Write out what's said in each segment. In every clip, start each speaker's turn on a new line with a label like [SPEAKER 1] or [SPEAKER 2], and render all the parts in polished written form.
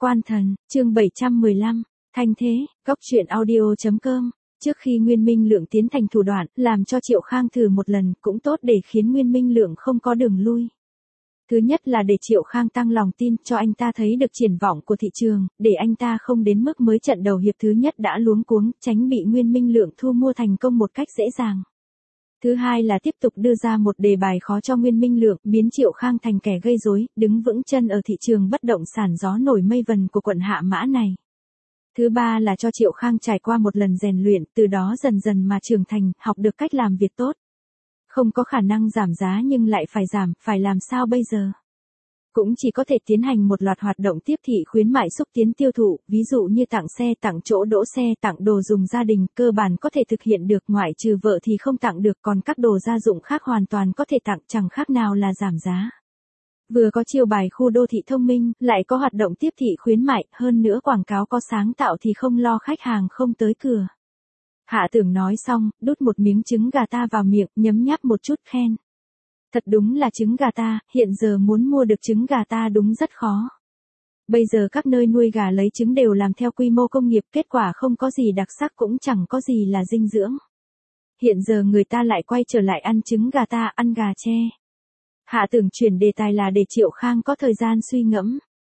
[SPEAKER 1] Quan Thần, chương 715, Thanh Thế, Góc truyện audio.com. Trước khi Nguyên Minh Lượng tiến thành thủ đoạn, làm cho Triệu Khang thử một lần, cũng tốt để khiến Nguyên Minh Lượng không có đường lui. Thứ nhất là để Triệu Khang tăng lòng tin, cho anh ta thấy được triển vọng của thị trường, để anh ta không đến mức mới trận đầu hiệp thứ nhất đã luống cuống, tránh bị Nguyên Minh Lượng thu mua thành công một cách dễ dàng. Thứ hai là tiếp tục đưa ra một đề bài khó cho Nguyên Minh Lượng, biến Triệu Khang thành kẻ gây rối, đứng vững chân ở thị trường bất động sản gió nổi mây vần của quận Hạ Mã này. Thứ ba là cho Triệu Khang trải qua một lần rèn luyện, từ đó dần dần mà trưởng thành, học được cách làm việc tốt. Không có khả năng giảm giá nhưng lại phải giảm, phải làm sao bây giờ? Cũng chỉ có thể tiến hành một loạt hoạt động tiếp thị khuyến mại xúc tiến tiêu thụ, ví dụ như tặng xe, tặng chỗ đỗ xe, tặng đồ dùng gia đình, cơ bản có thể thực hiện được, ngoại trừ vợ thì không tặng được, còn các đồ gia dụng khác hoàn toàn có thể tặng, chẳng khác nào là giảm giá. Vừa có chiêu bài khu đô thị thông minh, lại có hoạt động tiếp thị khuyến mại, hơn nữa quảng cáo có sáng tạo thì không lo khách hàng không tới cửa. Hạ Tưởng nói xong, đút một miếng trứng gà ta vào miệng, nhấm nháp một chút khen. Thật đúng là trứng gà ta, hiện giờ muốn mua được trứng gà ta đúng rất khó. Bây giờ các nơi nuôi gà lấy trứng đều làm theo quy mô công nghiệp, kết quả không có gì đặc sắc cũng chẳng có gì là dinh dưỡng. Hiện giờ người ta lại quay trở lại ăn trứng gà ta, ăn gà tre. Hạ Tưởng chuyển đề tài là để Triệu Khang có thời gian suy ngẫm.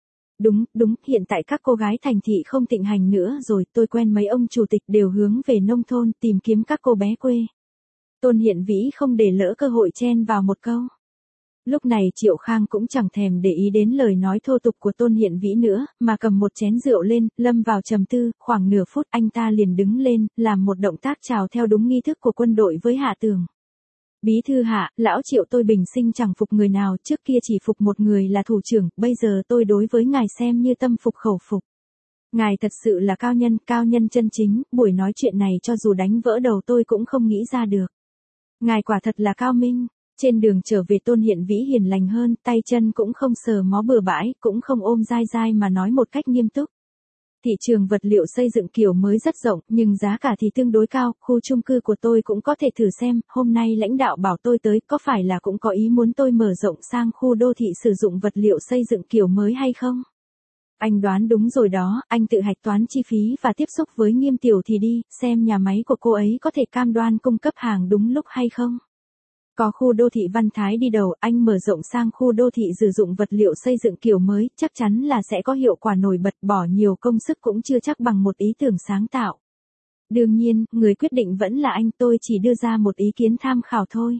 [SPEAKER 1] Đúng, hiện tại các cô gái thành thị không thịnh hành nữa rồi, tôi quen mấy ông chủ tịch đều hướng về nông thôn tìm kiếm các cô bé quê. Tôn Hiện Vĩ không để lỡ cơ hội chen vào một câu. Lúc này Triệu Khang cũng chẳng thèm để ý đến lời nói thô tục của Tôn Hiện Vĩ nữa, mà cầm một chén rượu lên, lâm vào trầm tư, khoảng nửa phút anh ta liền đứng lên, làm một động tác chào theo đúng nghi thức của quân đội với Hạ Tưởng. Bí thư Hạ, lão Triệu tôi bình sinh chẳng phục người nào, trước kia chỉ phục một người là thủ trưởng, bây giờ tôi đối với ngài xem như tâm phục khẩu phục. Ngài thật sự là cao nhân chân chính, buổi nói chuyện này cho dù đánh vỡ đầu tôi cũng không nghĩ ra được. Ngài quả thật là cao minh. Trên đường trở về Tôn Hiện Vĩ hiền lành hơn, tay chân cũng không sờ mó bừa bãi, cũng không ôm dai dai mà nói một cách nghiêm túc. Thị trường vật liệu xây dựng kiểu mới rất rộng, nhưng giá cả thì tương đối cao, khu chung cư của tôi cũng có thể thử xem, hôm nay lãnh đạo bảo tôi tới, có phải là cũng có ý muốn tôi mở rộng sang khu đô thị sử dụng vật liệu xây dựng kiểu mới hay không? Anh đoán đúng rồi đó, anh tự hạch toán chi phí và tiếp xúc với Nghiêm Tiểu thì đi, xem nhà máy của cô ấy có thể cam đoan cung cấp hàng đúng lúc hay không? Có khu đô thị Văn Thái đi đầu, anh mở rộng sang khu đô thị sử dụng vật liệu xây dựng kiểu mới, chắc chắn là sẽ có hiệu quả nổi bật, bỏ nhiều công sức cũng chưa chắc bằng một ý tưởng sáng tạo. Đương nhiên, người quyết định vẫn là anh, tôi chỉ đưa ra một ý kiến tham khảo thôi.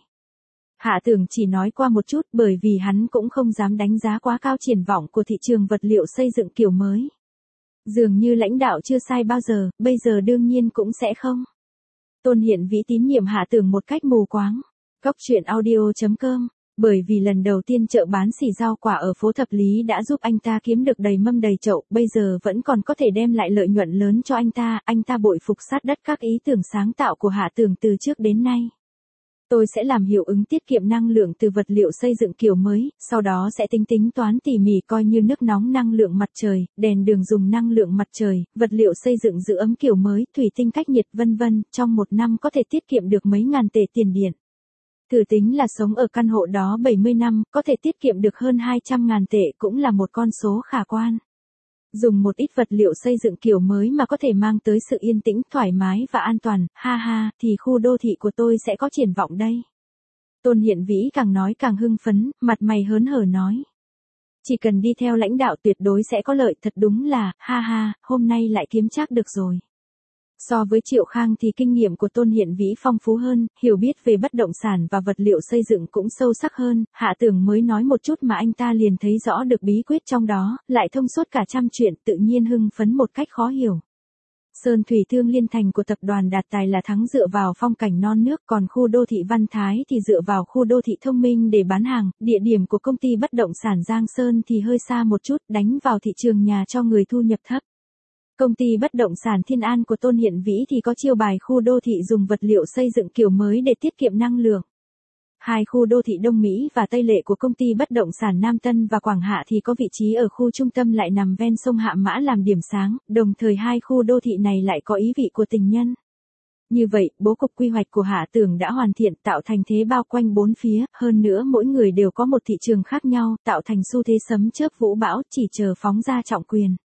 [SPEAKER 1] Hạ Tưởng chỉ nói qua một chút bởi vì hắn cũng không dám đánh giá quá cao triển vọng của thị trường vật liệu xây dựng kiểu mới. Dường như lãnh đạo chưa sai bao giờ, bây giờ đương nhiên cũng sẽ không. Tôn Hiện Vĩ tín nhiệm Hạ Tưởng một cách mù quáng. Góc truyện audio.com, bởi vì lần đầu tiên chợ bán xỉ rau quả ở phố Thập Lý đã giúp anh ta kiếm được đầy mâm đầy chậu, bây giờ vẫn còn có thể đem lại lợi nhuận lớn cho anh ta bội phục sát đất các ý tưởng sáng tạo của Hạ Tưởng từ trước đến nay. Tôi sẽ làm hiệu ứng tiết kiệm năng lượng từ vật liệu xây dựng kiểu mới, sau đó sẽ tính toán tỉ mỉ coi như nước nóng năng lượng mặt trời, đèn đường dùng năng lượng mặt trời, vật liệu xây dựng giữ ấm kiểu mới, thủy tinh cách nhiệt vân vân, trong một năm có thể tiết kiệm được mấy ngàn tệ tiền điện. Thử tính là sống ở căn hộ đó 70 năm, có thể tiết kiệm được hơn 200.000 tệ cũng là một con số khả quan. Dùng một ít vật liệu xây dựng kiểu mới mà có thể mang tới sự yên tĩnh, thoải mái và an toàn, thì khu đô thị của tôi sẽ có triển vọng đây. Tôn Hiện Vĩ càng nói càng hưng phấn, mặt mày hớn hở nói. Chỉ cần đi theo lãnh đạo tuyệt đối sẽ có lợi, thật đúng là, hôm nay lại kiếm chắc được rồi. So với Triệu Khang thì kinh nghiệm của Tôn Hiện Vĩ phong phú hơn, hiểu biết về bất động sản và vật liệu xây dựng cũng sâu sắc hơn, Hạ Tưởng mới nói một chút mà anh ta liền thấy rõ được bí quyết trong đó, lại thông suốt cả trăm chuyện, tự nhiên hưng phấn một cách khó hiểu. Sơn Thủy Thương Liên Thành của tập đoàn Đạt Tài là thắng dựa vào phong cảnh non nước, còn khu đô thị Văn Thái thì dựa vào khu đô thị thông minh để bán hàng, địa điểm của công ty bất động sản Giang Sơn thì hơi xa một chút, đánh vào thị trường nhà cho người thu nhập thấp. Công ty bất động sản Thiên An của Tôn Hiện Vĩ thì có chiêu bài khu đô thị dùng vật liệu xây dựng kiểu mới để tiết kiệm năng lượng. Hai khu đô thị Đông Mỹ và Tây Lệ của công ty bất động sản Nam Tân và Quảng Hạ thì có vị trí ở khu trung tâm lại nằm ven sông Hạ Mã làm điểm sáng, đồng thời hai khu đô thị này lại có ý vị của tình nhân. Như vậy, bố cục quy hoạch của Hạ Tưởng đã hoàn thiện, tạo thành thế bao quanh bốn phía, hơn nữa mỗi người đều có một thị trường khác nhau, tạo thành xu thế sấm chớp vũ bão, chỉ chờ phóng ra trọng quyền.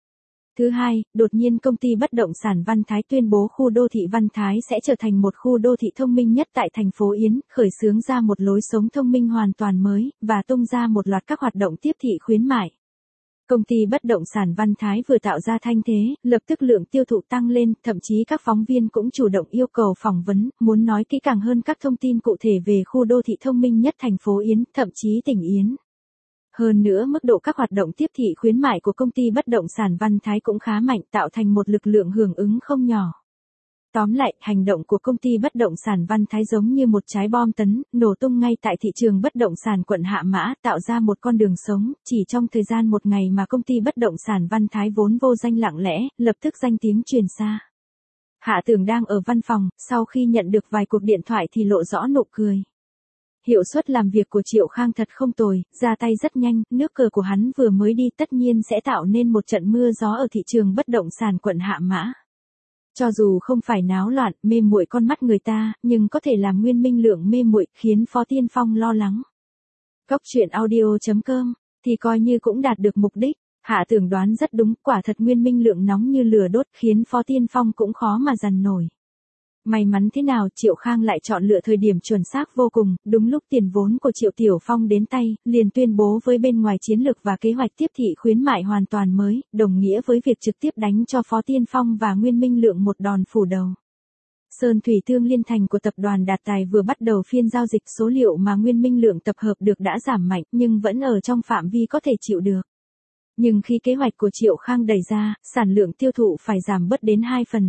[SPEAKER 1] Thứ hai, đột nhiên công ty bất động sản Văn Thái tuyên bố khu đô thị Văn Thái sẽ trở thành một khu đô thị thông minh nhất tại thành phố Yến, khởi xướng ra một lối sống thông minh hoàn toàn mới, và tung ra một loạt các hoạt động tiếp thị khuyến mại. Công ty bất động sản Văn Thái vừa tạo ra thanh thế, lập tức lượng tiêu thụ tăng lên, thậm chí các phóng viên cũng chủ động yêu cầu phỏng vấn, muốn nói kỹ càng hơn các thông tin cụ thể về khu đô thị thông minh nhất thành phố Yến, thậm chí tỉnh Yến. Hơn nữa mức độ các hoạt động tiếp thị khuyến mại của công ty bất động sản Văn Thái cũng khá mạnh, tạo thành một lực lượng hưởng ứng không nhỏ. Tóm lại, hành động của công ty bất động sản Văn Thái giống như một trái bom tấn, nổ tung ngay tại thị trường bất động sản quận Hạ Mã, tạo ra một con đường sống. Chỉ trong thời gian một ngày mà công ty bất động sản Văn Thái vốn vô danh lặng lẽ, lập tức danh tiếng truyền xa. Hạ Tường đang ở văn phòng, sau khi nhận được vài cuộc điện thoại thì lộ rõ nụ cười. Hiệu suất làm việc của Triệu Khang thật không tồi, ra tay rất nhanh, nước cờ của hắn vừa mới đi tất nhiên sẽ tạo nên một trận mưa gió ở thị trường bất động sản quận Hạ Mã. Cho dù không phải náo loạn, mê muội con mắt người ta, nhưng có thể làm Nguyên Minh Lượng mê muội, khiến Phó Tiên Phong lo lắng. Góc truyện audio.com, thì coi như cũng đạt được mục đích. Hạ Tường đoán rất đúng, quả thật Nguyên Minh Lượng nóng như lửa đốt, khiến Phó Tiên Phong cũng khó mà dằn nổi. May mắn thế nào Triệu Khang lại chọn lựa thời điểm chuẩn xác vô cùng, đúng lúc tiền vốn của Triệu Tiểu Phong đến tay, liền tuyên bố với bên ngoài chiến lược và kế hoạch tiếp thị khuyến mại hoàn toàn mới, đồng nghĩa với việc trực tiếp đánh cho Phó Tiên Phong và Nguyên Minh Lượng một đòn phủ đầu. Sơn Thủy Thương Liên Thành của tập đoàn Đạt Tài vừa bắt đầu phiên giao dịch, số liệu mà Nguyên Minh Lượng tập hợp được đã giảm mạnh nhưng vẫn ở trong phạm vi có thể chịu được. Nhưng khi kế hoạch của Triệu Khang đẩy ra, sản lượng tiêu thụ phải giảm bớt đến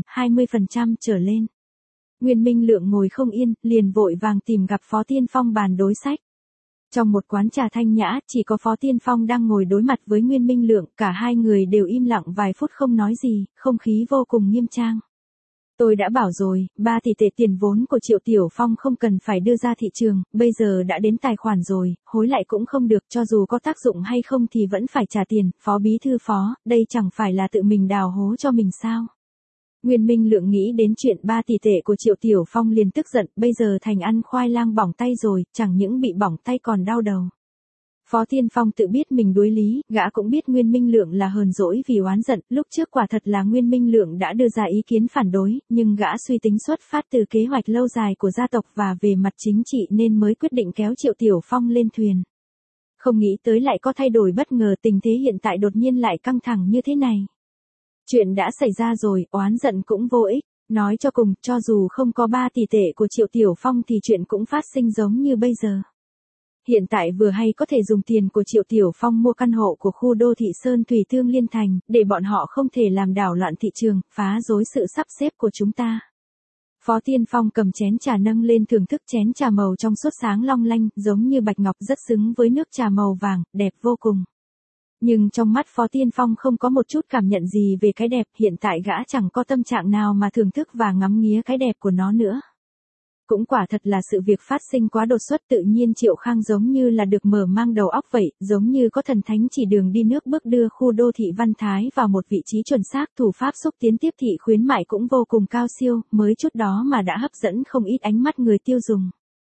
[SPEAKER 1] 20% trở lên. Nguyên Minh Lượng ngồi không yên, liền vội vàng tìm gặp Phó Tiên Phong bàn đối sách. Trong một quán trà thanh nhã, chỉ có Phó Tiên Phong đang ngồi đối mặt với Nguyên Minh Lượng, cả hai người đều im lặng vài phút không nói gì, không khí vô cùng nghiêm trang. Tôi đã bảo rồi, 3 tỷ tệ tiền vốn của Triệu Tiểu Phong không cần phải đưa ra thị trường, bây giờ đã đến tài khoản rồi, hối lại cũng không được, cho dù có tác dụng hay không thì vẫn phải trả tiền. Phó Bí Thư Phó, đây chẳng phải là tự mình đào hố cho mình sao? Nguyên Minh Lượng nghĩ đến chuyện 3 tỷ tệ của Triệu Tiểu Phong liền tức giận, bây giờ thành ăn khoai lang bỏng tay rồi, chẳng những bị bỏng tay còn đau đầu. Phó Tiên Phong tự biết mình đuối lý, gã cũng biết Nguyên Minh Lượng là hờn dỗi vì oán giận, lúc trước quả thật là Nguyên Minh Lượng đã đưa ra ý kiến phản đối, nhưng gã suy tính xuất phát từ kế hoạch lâu dài của gia tộc và về mặt chính trị nên mới quyết định kéo Triệu Tiểu Phong lên thuyền. Không nghĩ tới lại có thay đổi bất ngờ, tình thế hiện tại đột nhiên lại căng thẳng như thế này. Chuyện đã xảy ra rồi, oán giận cũng vô ích. Nói cho cùng, cho dù không có 3 tỷ tệ của Triệu Tiểu Phong thì chuyện cũng phát sinh giống như bây giờ. Hiện tại vừa hay có thể dùng tiền của Triệu Tiểu Phong mua căn hộ của khu đô thị Sơn Thủy Thương Liên Thành, để bọn họ không thể làm đảo loạn thị trường, phá rối sự sắp xếp của chúng ta. Phó Tiên Phong cầm chén trà nâng lên thưởng thức, chén trà màu trong suốt sáng long lanh, giống như bạch ngọc, rất xứng với nước trà màu vàng, đẹp vô cùng. Nhưng trong mắt Phó Tiên Phong không có một chút cảm nhận gì về cái đẹp, hiện tại gã chẳng có tâm trạng nào mà thưởng thức và ngắm nghía cái đẹp của nó nữa. Cũng quả thật là sự việc phát sinh quá đột xuất, tự nhiên Triệu Khang giống như là được mở mang đầu óc vậy, giống như có thần thánh chỉ đường đi nước bước đưa khu đô thị Văn Thái vào một vị trí chuẩn xác, thủ pháp xúc tiến tiếp thị khuyến mại cũng vô cùng cao siêu, mới chút đó mà đã hấp dẫn không ít ánh mắt người tiêu dùng.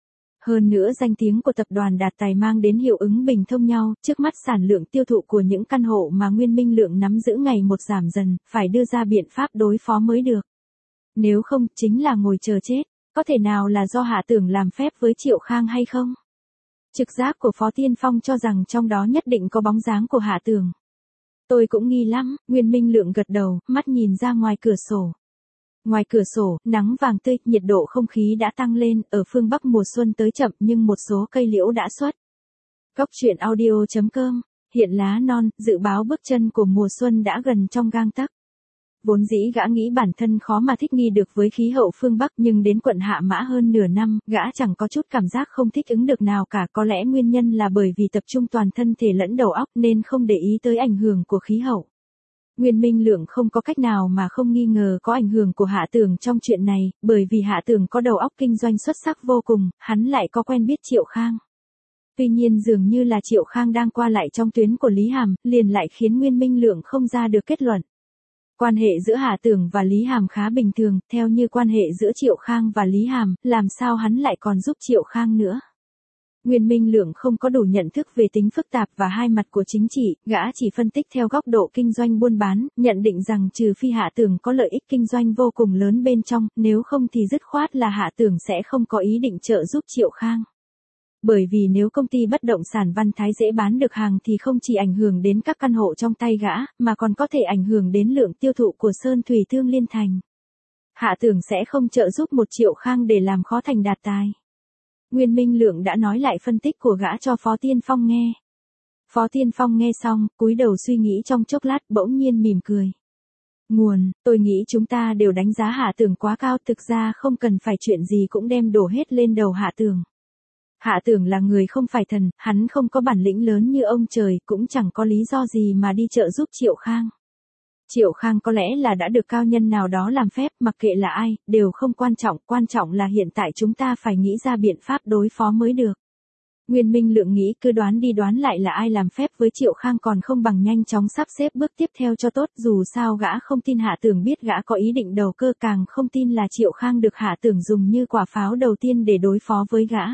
[SPEAKER 1] Hơn nữa danh tiếng của tập đoàn Đạt Tài mang đến hiệu ứng bình thông nhau, trước mắt sản lượng tiêu thụ của những căn hộ mà Nguyên Minh Lượng nắm giữ ngày một giảm dần, phải đưa ra biện pháp đối phó mới được. Nếu không, chính là ngồi chờ chết. Có thể nào là do Hạ Tường làm phép với Triệu Khang hay không? Trực giác của Phó Tiên Phong cho rằng trong đó nhất định có bóng dáng của Hạ Tường. Tôi cũng nghi lắm, Nguyên Minh Lượng gật đầu, mắt nhìn ra ngoài cửa sổ. Ngoài cửa sổ, nắng vàng tươi, nhiệt độ không khí đã tăng lên, ở phương Bắc mùa xuân tới chậm nhưng một số cây liễu đã xuất. Góc truyện audio.com, hiện lá non, dự báo bước chân của mùa xuân đã gần trong gang tấc. Vốn dĩ gã nghĩ bản thân khó mà thích nghi được với khí hậu phương Bắc, nhưng đến quận Hạ Mã hơn nửa năm, gã chẳng có chút cảm giác không thích ứng được nào cả. Có lẽ nguyên nhân là bởi vì tập trung toàn thân thể lẫn đầu óc nên không để ý tới ảnh hưởng của khí hậu. Nguyên Minh Lượng không có cách nào mà không nghi ngờ có ảnh hưởng của Hạ Tường trong chuyện này, bởi vì Hạ Tường có đầu óc kinh doanh xuất sắc vô cùng, hắn lại có quen biết Triệu Khang. Tuy nhiên dường như là Triệu Khang đang qua lại trong tuyến của Lý Hàm, liền lại khiến Nguyên Minh Lượng không ra được kết luận. Quan hệ giữa Hạ Tường và Lý Hàm khá bình thường, theo như quan hệ giữa Triệu Khang và Lý Hàm, làm sao hắn lại còn giúp Triệu Khang nữa. Nguyên Minh Lượng không có đủ nhận thức về tính phức tạp và hai mặt của chính trị, gã chỉ phân tích theo góc độ kinh doanh buôn bán, nhận định rằng trừ phi Hạ Tường có lợi ích kinh doanh vô cùng lớn bên trong, nếu không thì dứt khoát là Hạ Tường sẽ không có ý định trợ giúp Triệu Khang. Bởi vì nếu công ty bất động sản Văn Thái dễ bán được hàng thì không chỉ ảnh hưởng đến các căn hộ trong tay gã, mà còn có thể ảnh hưởng đến lượng tiêu thụ của Sơn Thủy Thương Liên Thành. Hạ Tường sẽ không trợ giúp một Triệu Khang để làm khó thành đạt tài. Nguyên Minh Lượng đã nói lại phân tích của gã cho Phó Tiên Phong nghe. Phó Tiên Phong nghe xong, cúi đầu suy nghĩ trong chốc lát bỗng nhiên mỉm cười. Nguồn, tôi nghĩ chúng ta đều đánh giá Hạ Tường quá cao, thực ra không cần phải chuyện gì cũng đem đổ hết lên đầu Hạ Tường. Hạ Tường là người không phải thần, hắn không có bản lĩnh lớn như ông trời, cũng chẳng có lý do gì mà đi trợ giúp Triệu Khang. Triệu Khang có lẽ là đã được cao nhân nào đó làm phép, mặc kệ là ai, đều không quan trọng là hiện tại chúng ta phải nghĩ ra biện pháp đối phó mới được. Nguyên Minh Lượng nghĩ cứ đoán đi đoán lại là ai làm phép với Triệu Khang còn không bằng nhanh chóng sắp xếp bước tiếp theo cho tốt, dù sao gã không tin Hạ Tường biết gã có ý định đầu cơ, càng không tin là Triệu Khang được Hạ Tường dùng như quả pháo đầu tiên để đối phó với gã.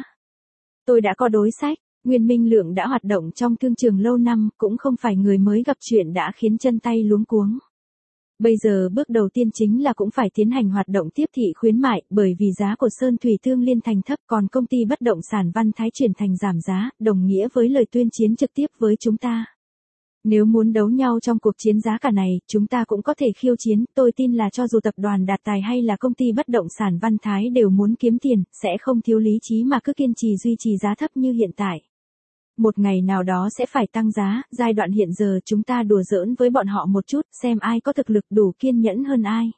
[SPEAKER 1] Tôi đã có đối sách. Nguyên Minh Lượng đã hoạt động trong thương trường lâu năm, cũng không phải người mới gặp chuyện đã khiến chân tay luống cuống. Bây giờ bước đầu tiên chính là cũng phải tiến hành hoạt động tiếp thị khuyến mại, bởi vì giá của Sơn Thủy Thương Liên Thành thấp, còn công ty bất động sản Văn Thái chuyển thành giảm giá, đồng nghĩa với lời tuyên chiến trực tiếp với chúng ta. Nếu muốn đấu nhau trong cuộc chiến giá cả này, chúng ta cũng có thể khiêu chiến, tôi tin là cho dù tập đoàn Đạt Tài hay là công ty bất động sản Văn Thái đều muốn kiếm tiền, sẽ không thiếu lý trí mà cứ kiên trì duy trì giá thấp như hiện tại. Một ngày nào đó sẽ phải tăng giá, giai đoạn hiện giờ chúng ta đùa giỡn với bọn họ một chút, xem ai có thực lực đủ kiên nhẫn hơn ai.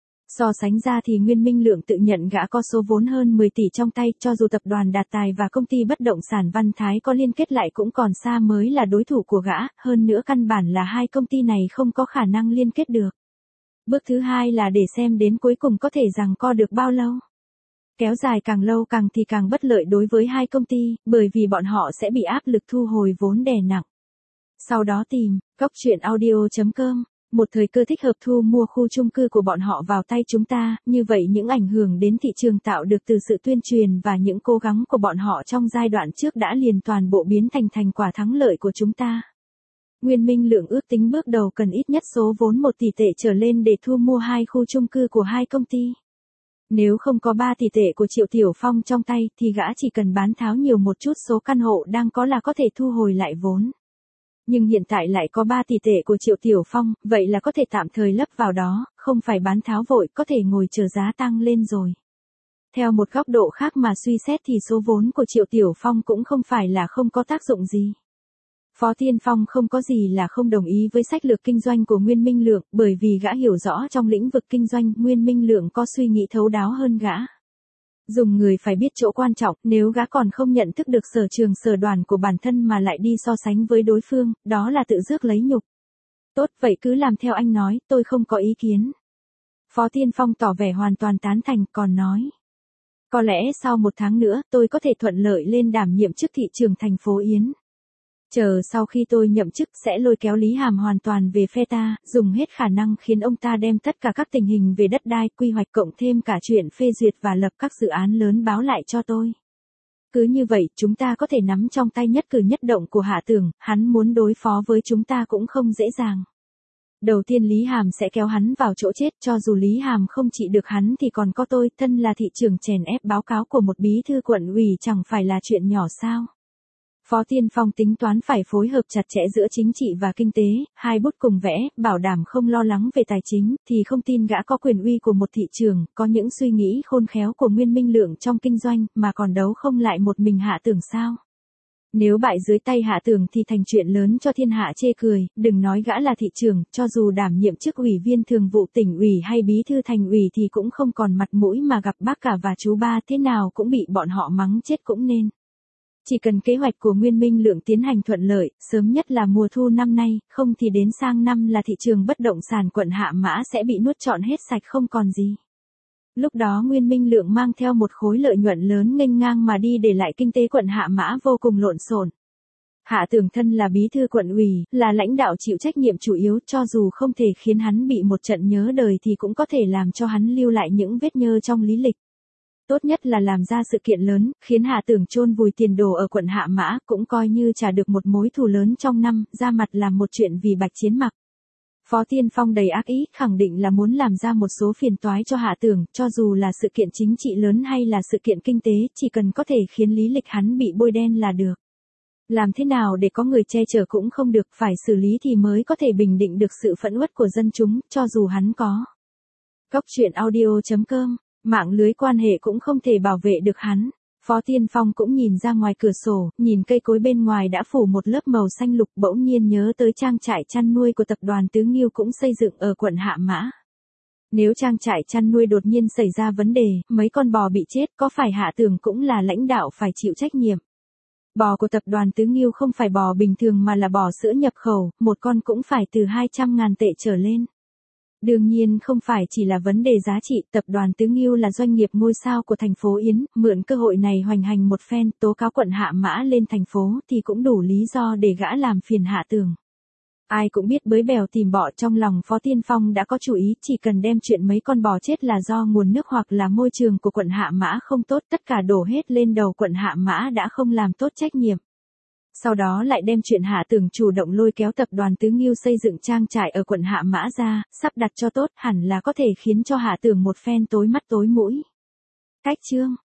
[SPEAKER 1] So sánh ra thì Nguyên Minh Lượng tự nhận gã có số vốn hơn 10 tỷ trong tay, cho dù tập đoàn Đạt Tài và công ty bất động sản Văn Thái có liên kết lại cũng còn xa mới là đối thủ của gã, hơn nữa căn bản là hai công ty này không có khả năng liên kết được. Bước thứ hai là để xem đến cuối cùng có thể giằng co được bao lâu. Kéo dài càng lâu thì càng bất lợi đối với hai công ty, bởi vì bọn họ sẽ bị áp lực thu hồi vốn đè nặng. Sau đó tìm, goctruyện.audio.com, một thời cơ thích hợp thu mua khu chung cư của bọn họ vào tay chúng ta, như vậy những ảnh hưởng đến thị trường tạo được từ sự tuyên truyền và những cố gắng của bọn họ trong giai đoạn trước đã liền toàn bộ biến thành thành quả thắng lợi của chúng ta. Nguyên Minh Lượng ước tính bước đầu cần ít nhất số vốn 1 tỷ tệ trở lên để thu mua hai khu chung cư của hai công ty. Nếu không có 3 tỷ tệ của Triệu Tiểu Phong trong tay thì gã chỉ cần bán tháo nhiều một chút số căn hộ đang có là có thể thu hồi lại vốn. Nhưng hiện tại lại có 3 tỷ tệ của Triệu Tiểu Phong, vậy là có thể tạm thời lấp vào đó, không phải bán tháo vội, có thể ngồi chờ giá tăng lên rồi. Theo một góc độ khác mà suy xét thì số vốn của Triệu Tiểu Phong cũng không phải là không có tác dụng gì. Phó Tiên Phong không có gì là không đồng ý với sách lược kinh doanh của Nguyên Minh Lượng, bởi vì gã hiểu rõ trong lĩnh vực kinh doanh, Nguyên Minh Lượng có suy nghĩ thấu đáo hơn gã. Dùng người phải biết chỗ quan trọng, nếu gã còn không nhận thức được sở trường sở đoàn của bản thân mà lại đi so sánh với đối phương, đó là tự rước lấy nhục. Tốt, vậy cứ làm theo anh nói, tôi không có ý kiến. Phó Tiên Phong tỏ vẻ hoàn toàn tán thành, còn nói. Có lẽ sau 1 tháng nữa, tôi có thể thuận lợi lên đảm nhiệm chức thị trưởng thành phố Yến. Chờ sau khi tôi nhậm chức sẽ lôi kéo Lý Hàm hoàn toàn về phe ta, dùng hết khả năng khiến ông ta đem tất cả các tình hình về đất đai, quy hoạch cộng thêm cả chuyện phê duyệt và lập các dự án lớn báo lại cho tôi. Cứ như vậy, chúng ta có thể nắm trong tay nhất cử nhất động của Hạ Tường, hắn muốn đối phó với chúng ta cũng không dễ dàng. Đầu tiên Lý Hàm sẽ kéo hắn vào chỗ chết, cho dù Lý Hàm không trị được hắn thì còn có tôi, thân là thị trưởng chèn ép báo cáo của một bí thư quận ủy chẳng phải là chuyện nhỏ sao. Phó Tiên Phong tính toán phải phối hợp chặt chẽ giữa chính trị và kinh tế, hai bút cùng vẽ, bảo đảm không lo lắng về tài chính, thì không tin gã có quyền uy của một thị trường, có những suy nghĩ khôn khéo của Nguyên Minh Lượng trong kinh doanh, mà còn đấu không lại một mình Hạ Tường sao. Nếu bại dưới tay Hạ Tường thì thành chuyện lớn cho thiên hạ chê cười, đừng nói gã là thị trường, cho dù đảm nhiệm chức ủy viên thường vụ tỉnh ủy hay bí thư thành ủy thì cũng không còn mặt mũi mà gặp bác cả và chú ba, thế nào cũng bị bọn họ mắng chết cũng nên. Chỉ cần kế hoạch của Nguyên Minh Lượng tiến hành thuận lợi, sớm nhất là mùa thu năm nay, không thì đến sang năm là thị trường bất động sản quận Hạ Mã sẽ bị nuốt trọn hết sạch không còn gì. Lúc đó Nguyên Minh Lượng mang theo một khối lợi nhuận lớn nghênh ngang mà đi, để lại kinh tế quận Hạ Mã vô cùng lộn xộn. Hạ Tường thân là bí thư quận ủy, là lãnh đạo chịu trách nhiệm chủ yếu, cho dù không thể khiến hắn bị một trận nhớ đời thì cũng có thể làm cho hắn lưu lại những vết nhơ trong lý lịch. Tốt nhất là làm ra sự kiện lớn, khiến Hạ Tưởng chôn vùi tiền đồ ở quận Hạ Mã, cũng coi như trả được một mối thù lớn trong năm, ra mặt làm một chuyện vì Bạch Chiến Mặc. Phó Tiên Phong đầy ác ý, khẳng định là muốn làm ra một số phiền toái cho Hạ Tưởng, cho dù là sự kiện chính trị lớn hay là sự kiện kinh tế, chỉ cần có thể khiến lý lịch hắn bị bôi đen là được. Làm thế nào để có người che chở cũng không được, phải xử lý thì mới có thể bình định được sự phẫn uất của dân chúng, cho dù hắn có. Góc truyện audio.com, mạng lưới quan hệ cũng không thể bảo vệ được hắn. Phó Tiên Phong cũng nhìn ra ngoài cửa sổ, nhìn cây cối bên ngoài đã phủ một lớp màu xanh lục, bỗng nhiên nhớ tới trang trại chăn nuôi của tập đoàn Tứ Nghiêu cũng xây dựng ở quận Hạ Mã. Nếu trang trại chăn nuôi đột nhiên xảy ra vấn đề, mấy con bò bị chết, có phải Hạ Tưởng cũng là lãnh đạo phải chịu trách nhiệm? Bò của tập đoàn Tứ Nghiêu không phải bò bình thường mà là bò sữa nhập khẩu, một con cũng phải từ 200.000 tệ trở lên. Đương nhiên không phải chỉ là vấn đề giá trị, tập đoàn Tứ Nghiêu là doanh nghiệp ngôi sao của thành phố Yến, mượn cơ hội này hoành hành một phen, tố cáo quận Hạ Mã lên thành phố thì cũng đủ lý do để gã làm phiền Hạ Tưởng. Ai cũng biết bới bèo tìm bọ, trong lòng Phó Tiên Phong đã có chủ ý, chỉ cần đem chuyện mấy con bò chết là do nguồn nước hoặc là môi trường của quận Hạ Mã không tốt, tất cả đổ hết lên đầu quận Hạ Mã đã không làm tốt trách nhiệm. Sau đó lại đem chuyện Hạ Tưởng chủ động lôi kéo tập đoàn Tứ Nghiêu xây dựng trang trại ở quận Hạ Mã ra, sắp đặt cho tốt, hẳn là có thể khiến cho Hạ Tưởng một phen tối mắt tối mũi. Cách chương